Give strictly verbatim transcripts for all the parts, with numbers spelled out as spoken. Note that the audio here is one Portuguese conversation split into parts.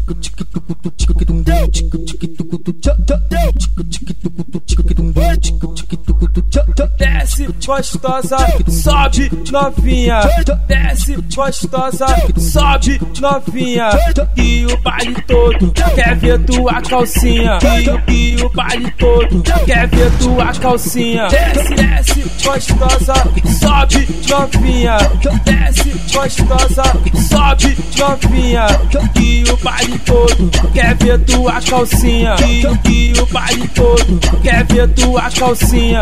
Desce gostosa, sobe novinha. Desce gostosa, sobe novinha. E o baile todo quer ver tua calcinha. E, e o baile todo quer ver tua calcinha. Desce, desce gostosa, sobe novinha. Desce gostosa, sobe novinha. E o baile todo quer ver tua calcinha. E, e o baile todo quer ver tua calcinha.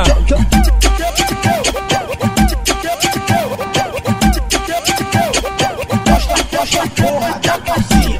Mostra, mostra a porra da calcinha.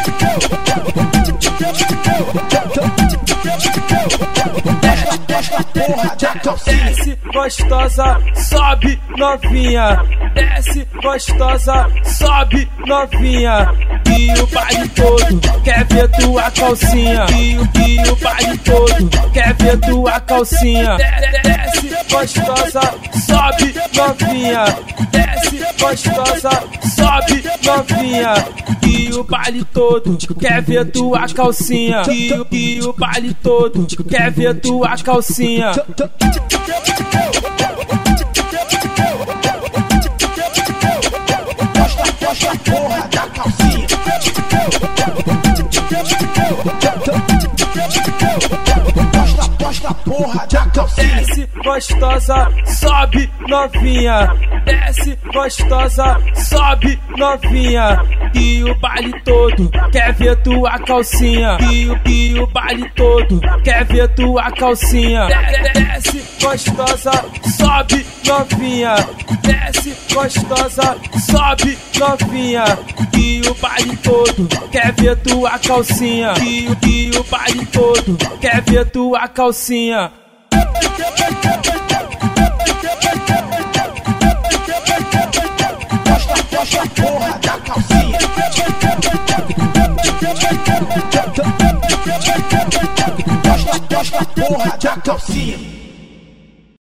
Mostra a porra da calcinha. Desce gostosa, sobe novinha. Desce gostosa, sobe novinha. E o baile todo quer ver tua calcinha. E, e o baile todo quer ver tua calcinha. Desce gostosa, sobe novinha. Desce gostosa, sobe novinha. E o baile todo quer ver tua calcinha. E, e o baile todo quer ver tua calcinha. Mostra, mostra a porra da calcinha. Mostra, mostra a porra da calcinha. Desce gostosa, sobe novinha. Desce gostosa, sobe novinha. E o baile todo quer ver tua calcinha. E, e o baile todo quer ver tua calcinha. Desce gostosa, sobe novinha. Desce gostosa, sobe novinha. E o baile todo quer ver tua calcinha. E, e o baile todo quer ver tua calcinha. Mostra, mostra a porra da calcinha. Mostra, mostra a porra da calcinha.